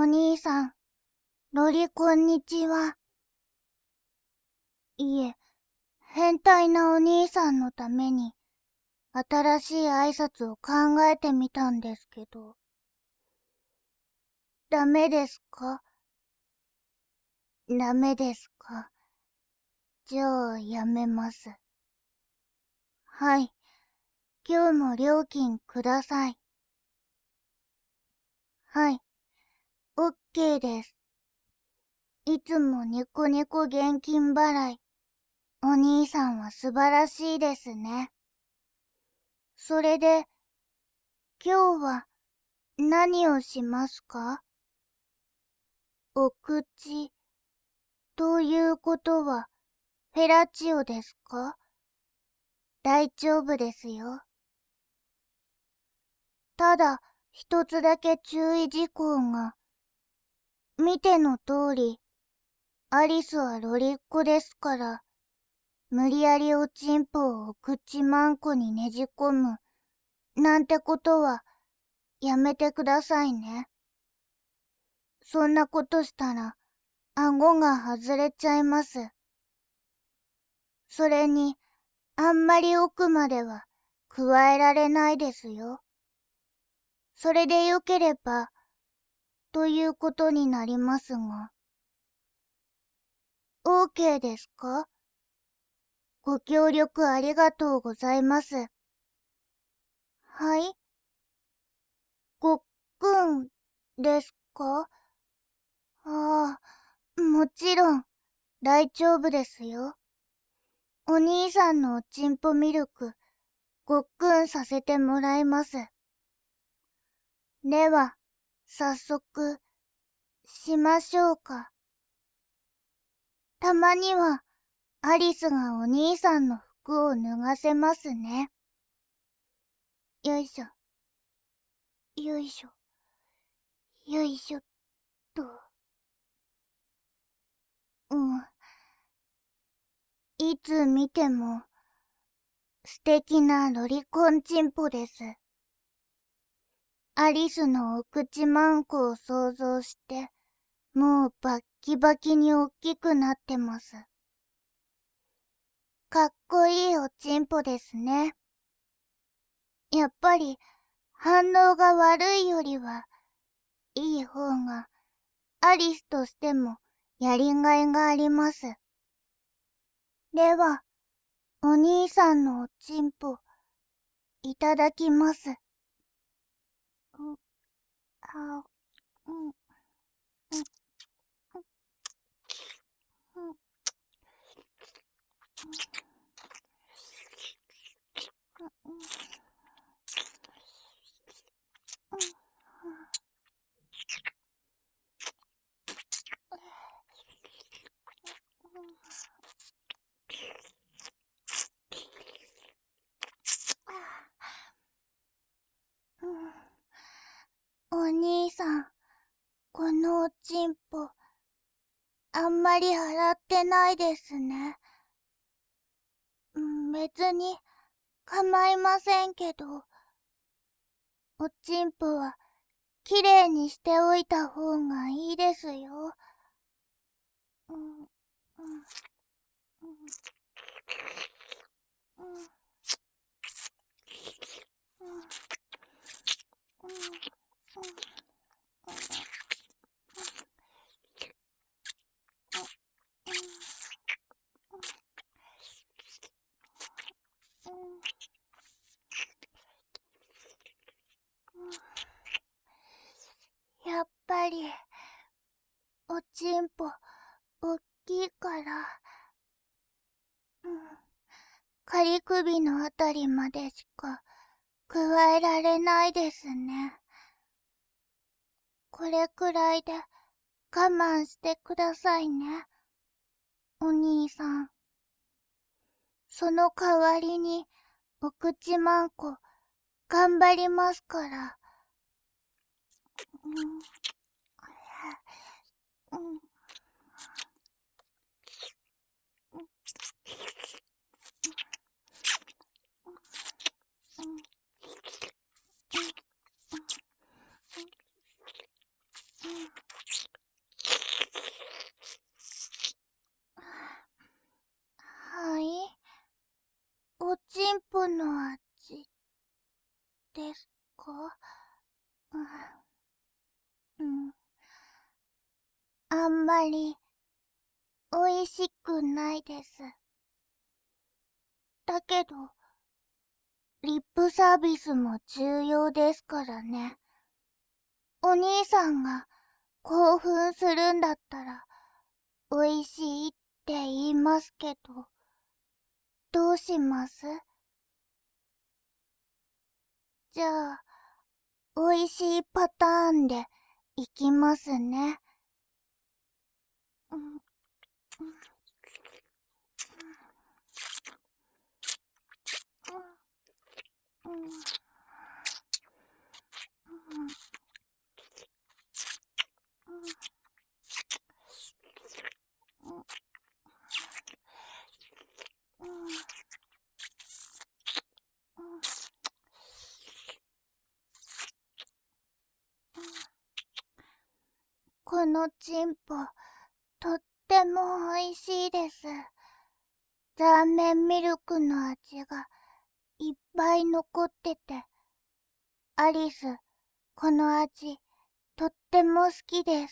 兄さん、ロリこんにちは。いえ、変態なお兄さんのために、新しい挨拶を考えてみたんですけど。ダメですか？ダメですか。じゃあ、やめます。はい。今日も料金ください。はい。オッケーです。いつもニコニコ現金払い。お兄さんは素晴らしいですね。それで、今日は何をしますか？お口、ということは、フェラチオですか？大丈夫ですよ。ただ、一つだけ注意事項が。見ての通り、アリスはロリっ子ですから、無理やりおちんぽをお口まんこにねじ込む、なんてことは、やめてくださいね。そんなことしたら、顎が外れちゃいます。それに、あんまり奥までは、加えられないですよ。それでよければ、ということになりますが。OK ですか？ご協力ありがとうございます。はい？ごっくん、ですか？ああ、もちろん、大丈夫ですよ。お兄さんのおちんぽミルク、ごっくんさせてもらいます。では、早速、しましょうか。たまには、アリスがお兄さんの服を脱がせますね。よいしょ。よいしょ。よいしょっと。いつ見ても、素敵なロリコンチンポです。アリスのお口まんこを想像して、もうバッキバキにおっきくなってます。かっこいいおちんぽですね。やっぱり反応が悪いよりはいい方がアリスとしてもやりがいがあります。では、お兄さんのおちんぽいただきます。あ、うん、うん、うん、お兄さん、このおちんぽ、あんまり洗ってないですね。別に構いませんけど、おちんぽはきれいにしておいた方がいいですよ。うん、うん、うん、うん、うん、やっぱり、おちんぽ、おっきいから、仮首のあたりまでしか加えられないですね。これくらいで我慢してくださいね、お兄さん。その代わりに、お口まんこ、頑張りますから。うん、うん、うん、うん、うん、 うん。あんまりおいしくないです。だけど、リップサービスも重要ですからね。お兄さんが興奮するんだったら、おいしいって言いますけど、どうします？じゃあ、おいしいパターンでいきますね。うん、うん、うん、うん、うん、うん、このチンポ、とってもおいしいです。ラーメンミルクの味がいっぱい残ってて。アリス、この味、とっても好きです。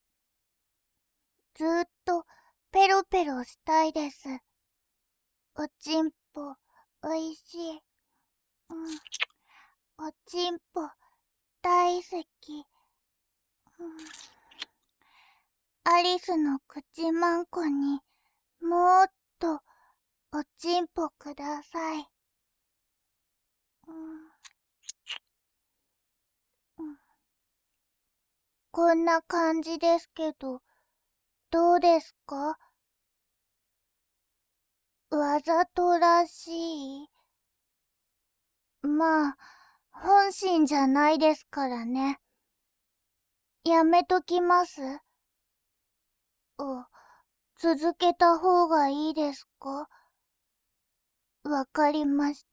ずーっとペロペロしたいです。おちんぽ、おいしい。うん、おちんぽ、大好き。うん、アリスの口まんこに、もっと、おちんぽください。うん、うん、こんな感じですけど、どうですか？わざとらしい？まあ、本心じゃないですからね。やめときます？続けた方がいいですか？わかりました。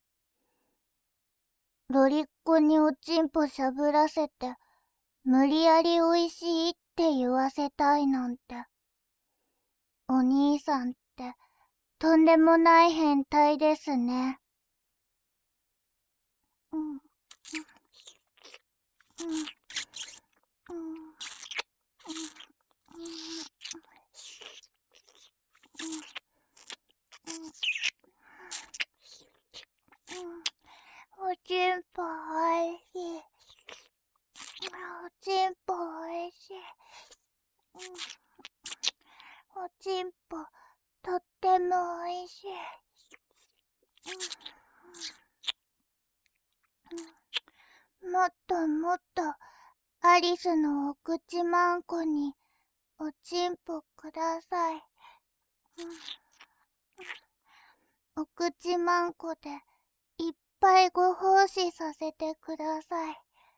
ロリっ子におちんぽしゃぶらせて、無理やりおいしいって言わせたいなんて。お兄さんって、とんでもない変態ですね。うん、うん、うん、うん、うん、うん、おちんぽおいしい。おちんぽおいしい。おちんぽ、とってもおいしい。もっともっと、アリスのお口まんこに、おちんぽください。お口まんこで、いっぱいご奉仕させてください。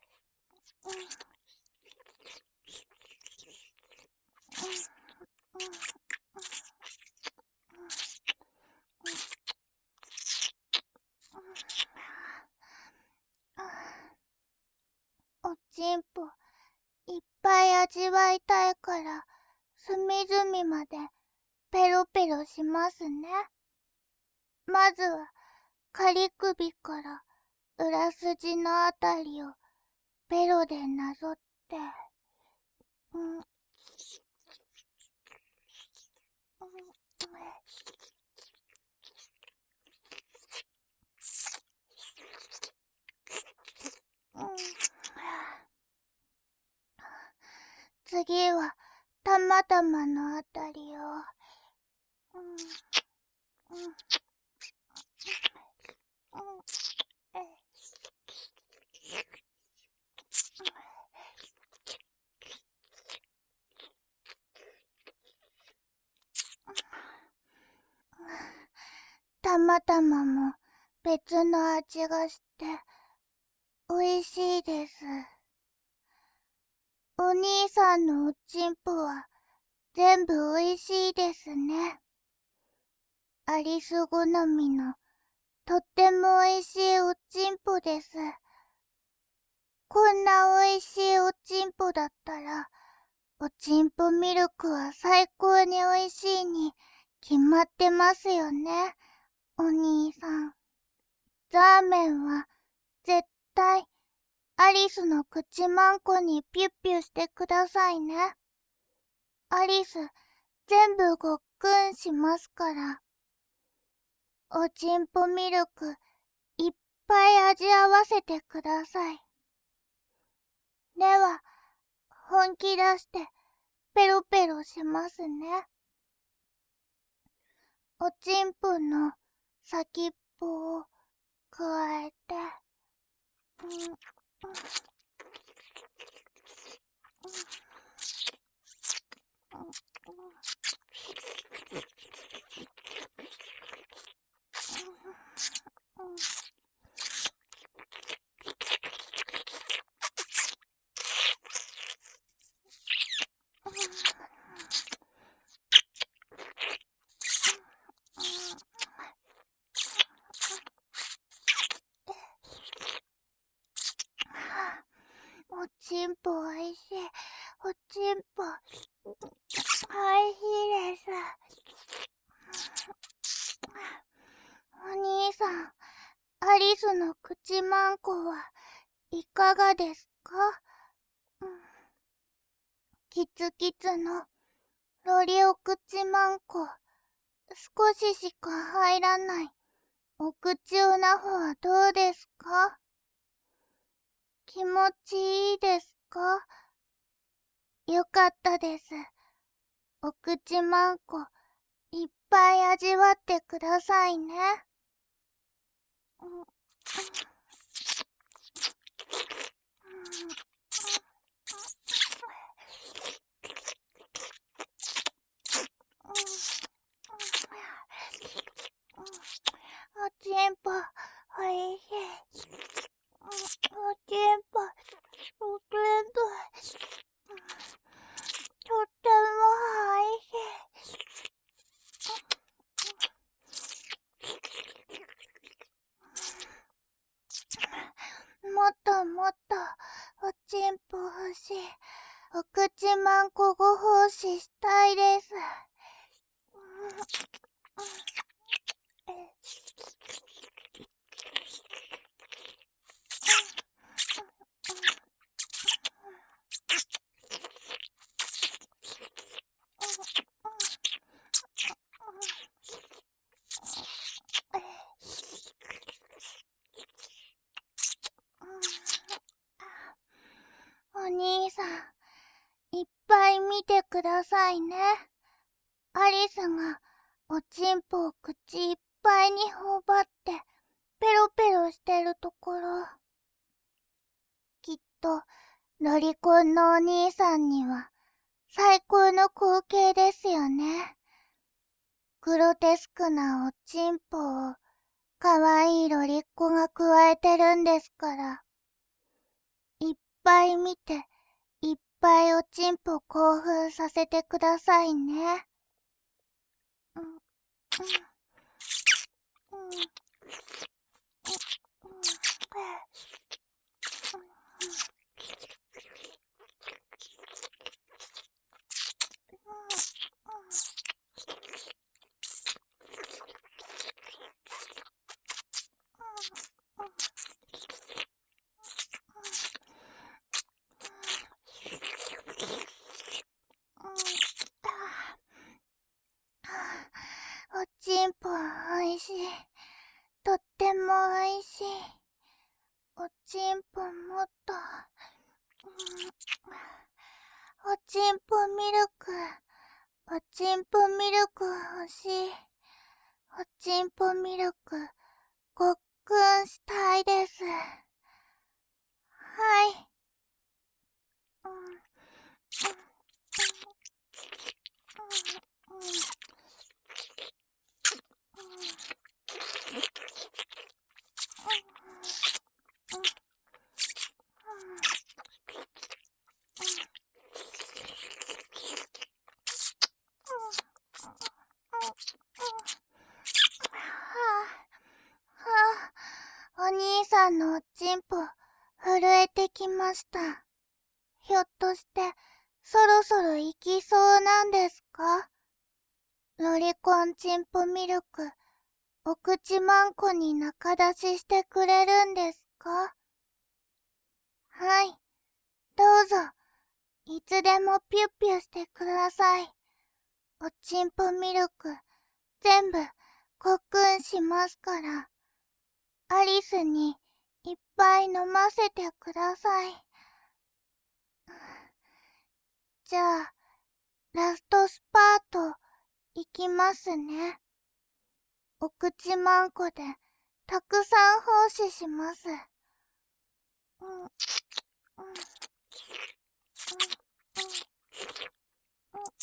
おちんぽ、いっぱい味わいたいから、隅々までペロペロしますね。まずは、仮首から裏筋のあたりをペロでなぞって、うん、うん、うん、次は、たまたまのあたりを、うん、うん、うん、たまたまも別の味がして美味しいです。お兄さんのおちんぽは全部美味しいですね。アリス好みのとっても美味しいおちんぽです。こんな美味しいおちんぽだったら、おちんぽミルクは最高に美味しいに決まってますよね、お兄さん。ラーメンは絶対、アリスの口マンコにピュッピュしてくださいね。アリス、全部ごっくんしますから。おちんぽミルク、いっぱい味合わせてください。では、本気出して、ペロペロしますね。おちんぽの先っぽをくわえて、おちんぽおいしい。おちんぽ、おいしいです。お兄さん、アリスの口マンコはいかがですか？キツキツのロリお口マンコ、少ししか入らないお口おなほはどうですか？気持ちいいですか？よかったです。お口マンコ、いっぱい味わってくださいね。おちんぽ、おいしい。おちんぽ、おちんぽ、とってもおいしい。もっともっと、おちんぽ欲しい。お口マンコご奉仕したいです。お兄さん、いっぱい見てくださいね。アリスがおちんぽを口いっぱいに頬張ってペロペロしてるところ。きっとロリコンのお兄さんには最高の光景ですよね。グロテスクなおちんぽをかわいいロリっ子がくわえてるんですから。いっぱい見て、いっぱいおちんぽ興奮させてくださいね。おちんぽおいしい。とってもおいしい。おちんぽもっと。おちんぽミルク。おちんぽミルク欲しい。おちんぽミルク、ごっくんしたいです。はい。お兄さんのおちんぽ、震えてきました。ひょっとして、そろそろ行きそうなんですか？ロリコンチンポミルク、お口マンコに仲出ししてくれるんですか？ はい、どうぞ。いつでもピュッピュしてください。おちんぽミルク、全部、ごっくんしますから。アリスに、いっぱい飲ませてください。じゃあ、ラストスパート、いきますね。お口まんこで、たくさん奉仕します。うん、うん、うん、うん、うん、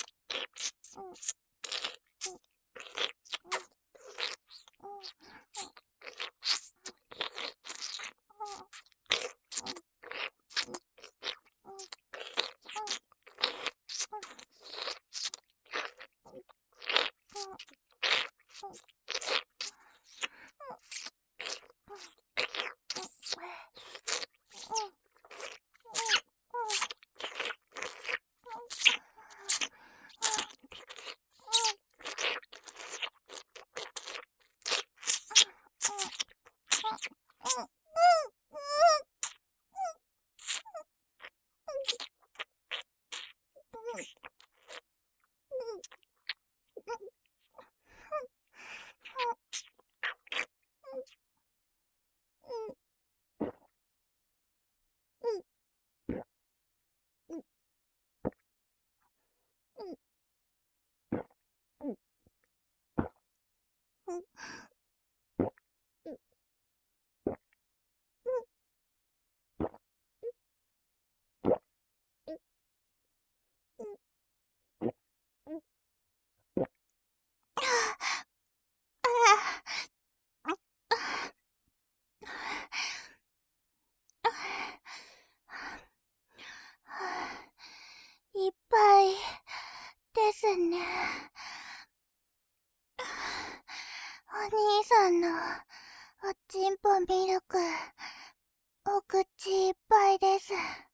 いっぱいですね。お兄さんのおちんぽミルク、お口いっぱいです。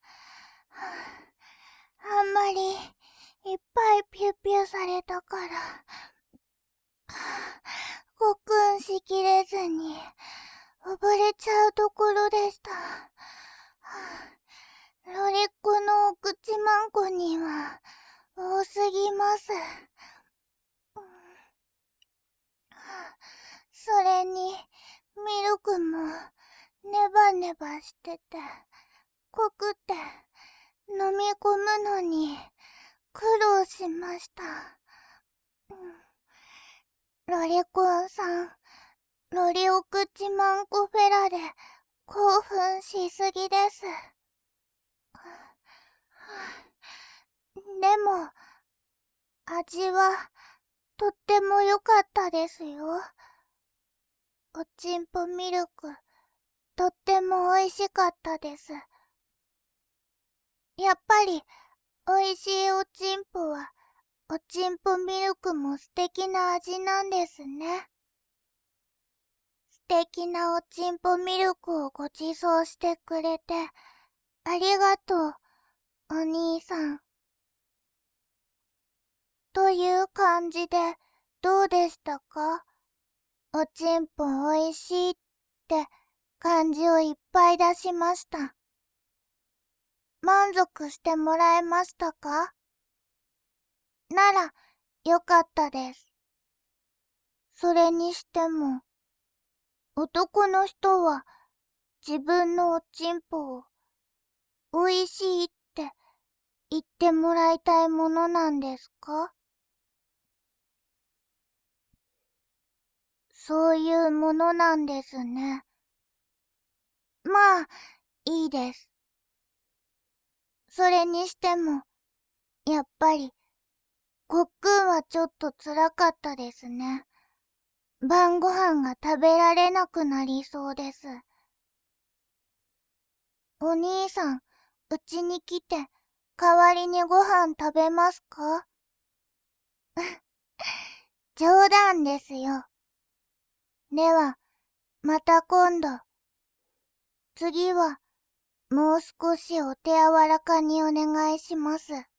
あんまりいっぱいピュピュされたから、ごっくんしきれずに溺れちゃうところでした。ロリっ子のお口まんこには多すぎます。それに、ミルクもネバネバしてて、濃くて、飲み込むのに苦労しました。ロリコンさん、ロリお口まんこフェラで興奮しすぎです。でも、味はとっても良かったですよ。おちんぽミルク、とっても美味しかったです。やっぱり、美味しいおちんぽは、おちんぽミルクも素敵な味なんですね。素敵なおちんぽミルクをご馳走してくれて、ありがとう、お兄さん。という感じで、どうでしたか？おちんぽ美味しいって感じをいっぱい出しました。満足してもらえましたか？なら、よかったです。それにしても、男の人は自分のおちんぽを美味しいって言ってもらいたいものなんですか？そういうものなんですね。まあ、いいです。それにしても、やっぱり、ごっくんはちょっと辛かったですね。晩ご飯が食べられなくなりそうです。お兄さん、うちに来て、代わりにご飯食べますか？冗談ですよ。では、また今度。次は、もう少しお手柔らかにお願いします。